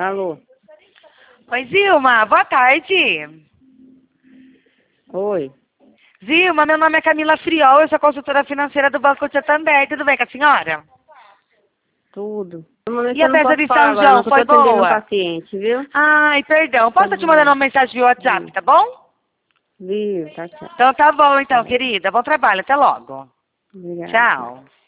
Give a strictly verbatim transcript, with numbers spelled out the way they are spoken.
Alô? Oi, Zilma, boa tarde. Oi. Zilma, meu nome é Camila Friol, eu sou consultora financeira do Banco de Santander. Tudo bem com a senhora? Tudo. Mas E a eu não festa posso de falar São agora, não, João, que eu tô foi atendendo um boa? paciente, viu? Ai, perdão. Tá Posso te mandar bom. uma mensagem via WhatsApp, Viu, tá bom? viu, tá, tchau. Então tá bom, então, Tchau. querida. Bom trabalho, até logo. Obrigada. Tchau.